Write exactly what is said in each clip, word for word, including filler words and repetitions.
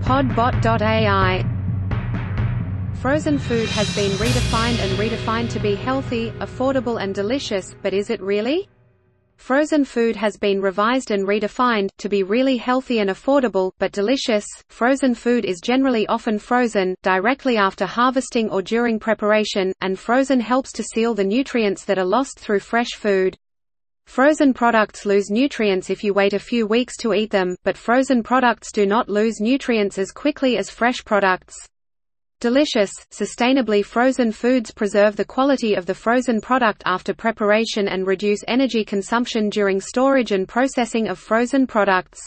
Podbot dot A I. Frozen food has been redefined and redefined to be healthy, affordable and delicious, but is it really? Frozen food has been revised and redefined to be really healthy and affordable, but delicious. Frozen food is generally often frozen, directly after harvesting or during preparation, and frozen helps to seal the nutrients that are lost through fresh food. Frozen products lose nutrients if you wait a few weeks to eat them, but frozen products do not lose nutrients as quickly as fresh products. Delicious, sustainably frozen foods preserve the quality of the frozen product after preparation and reduce energy consumption during storage and processing of frozen products.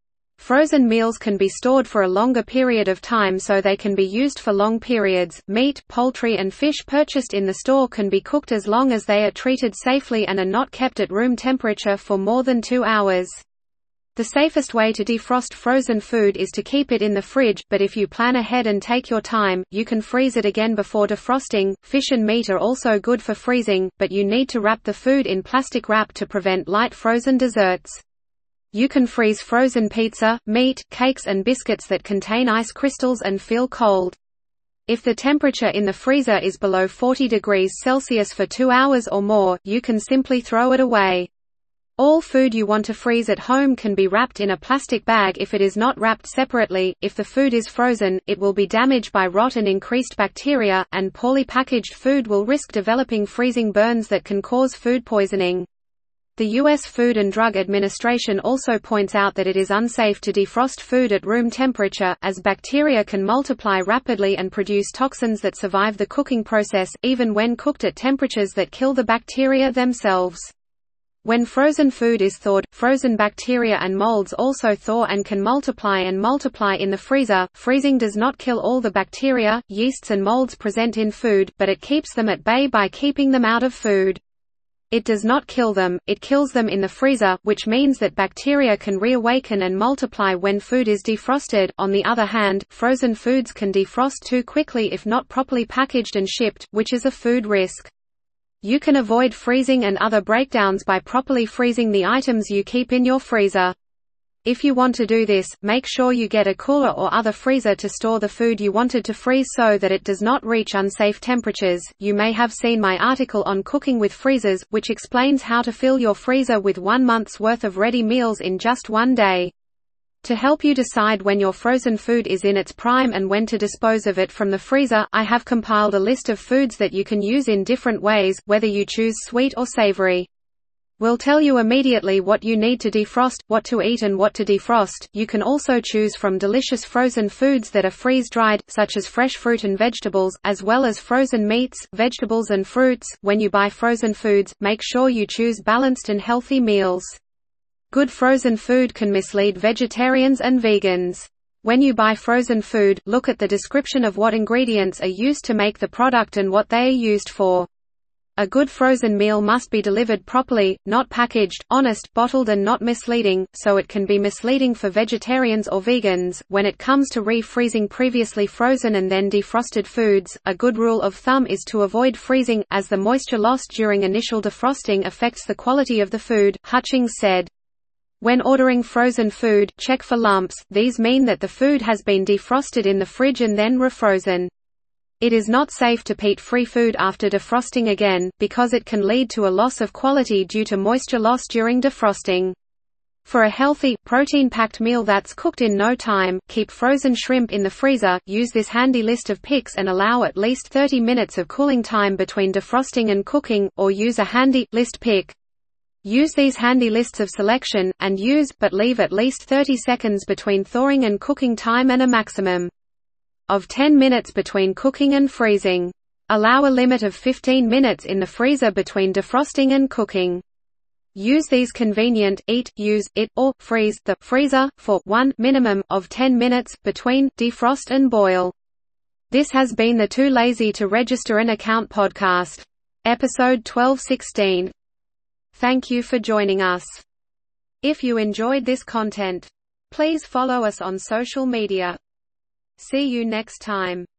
Frozen meals can be stored for a longer period of time so they can be used for long periods. Meat, poultry and fish purchased in the store can be cooked as long as they are treated safely and are not kept at room temperature for more than two hours. The safest way to defrost frozen food is to keep it in the fridge, but if you plan ahead and take your time, you can freeze it again before defrosting. Fish and meat are also good for freezing, but you need to wrap the food in plastic wrap to prevent light frozen desserts. You can freeze frozen pizza, meat, cakes and biscuits that contain ice crystals and feel cold. If the temperature in the freezer is below forty degrees Celsius for two hours or more, you can simply throw it away. All food you want to freeze at home can be wrapped in a plastic bag if it is not wrapped separately. If the food is frozen, it will be damaged by rot and increased bacteria, and poorly packaged food will risk developing freezing burns that can cause food poisoning. The U S Food and Drug Administration also points out that it is unsafe to defrost food at room temperature, as bacteria can multiply rapidly and produce toxins that survive the cooking process, even when cooked at temperatures that kill the bacteria themselves. When frozen food is thawed, frozen bacteria and molds also thaw and can multiply and multiply in the freezer. Freezing does not kill all the bacteria, yeasts and molds present in food, but it keeps them at bay by keeping them out of food. It does not kill them, it kills them in the freezer, which means that bacteria can reawaken and multiply when food is defrosted. On the other hand, frozen foods can defrost too quickly if not properly packaged and shipped, which is a food risk. You can avoid freezing and other breakdowns by properly freezing the items you keep in your freezer. If you want to do this, make sure you get a cooler or other freezer to store the food you wanted to freeze so that it does not reach unsafe temperatures. You may have seen my article on cooking with freezers, which explains how to fill your freezer with one month's worth of ready meals in just one day. To help you decide when your frozen food is in its prime and when to dispose of it from the freezer, I have compiled a list of foods that you can use in different ways, whether you choose sweet or savory. We'll tell you immediately what you need to defrost, what to eat and what to defrost. You can also choose from delicious frozen foods that are freeze-dried, such as fresh fruit and vegetables, as well as frozen meats, vegetables and fruits. When you buy frozen foods, make sure you choose balanced and healthy meals. Good frozen food can mislead vegetarians and vegans. When you buy frozen food, look at the description of what ingredients are used to make the product and what they are used for. A good frozen meal must be delivered properly, not packaged, honest, bottled and not misleading, so it can be misleading for vegetarians or vegans. When it comes to re-freezing previously frozen and then defrosted foods, a good rule of thumb is to avoid freezing, as the moisture lost during initial defrosting affects the quality of the food, Hutchings said. When ordering frozen food, check for lumps. These mean that the food has been defrosted in the fridge and then refrozen. It is not safe to heat free food after defrosting again, because it can lead to a loss of quality due to moisture loss during defrosting. For a healthy, protein-packed meal that's cooked in no time, keep frozen shrimp in the freezer. Use this handy list of picks and allow at least thirty minutes of cooling time between defrosting and cooking, or use a handy list pick. Use these handy lists of selection, and use, but leave at least thirty seconds between thawing and cooking time and a maximum of ten minutes between cooking and freezing. Allow a limit of fifteen minutes in the freezer between defrosting and cooking. Use these convenient, eat, use, it, or, freeze, the freezer, for one minimum of ten minutes, between, defrost and boil. This has been the Too Lazy to Register an Account podcast. Episode twelve sixteen. Thank you for joining us. If you enjoyed this content, please follow us on social media. See you next time.